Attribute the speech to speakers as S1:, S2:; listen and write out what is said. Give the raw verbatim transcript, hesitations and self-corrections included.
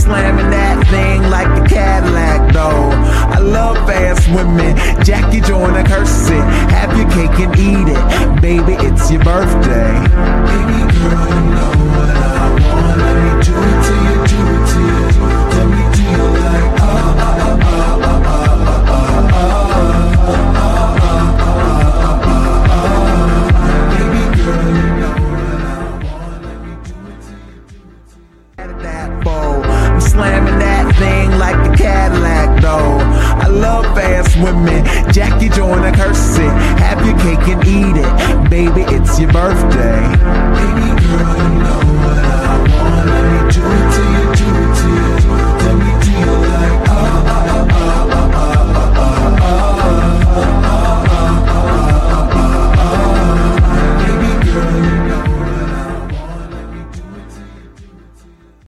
S1: slamming that thing like a Cadillac though. I love fast women. Jackie Joyner Kersee, have your cake and eat it. Baby, it's your birthday. Baby girl, you know what I want. Let me do it to you, do it to you. Let me do you like ah ah ah ah ah ah ah ah ah. Baby girl, you know what I want. Let me do it to you, do it to you. Out of that bowl, I'm slamming that thing like a Cadillac though. I love fast women. Jackie Joyner Kersee, have your cake and eat it. Baby, it's your birthday. Baby girl, you know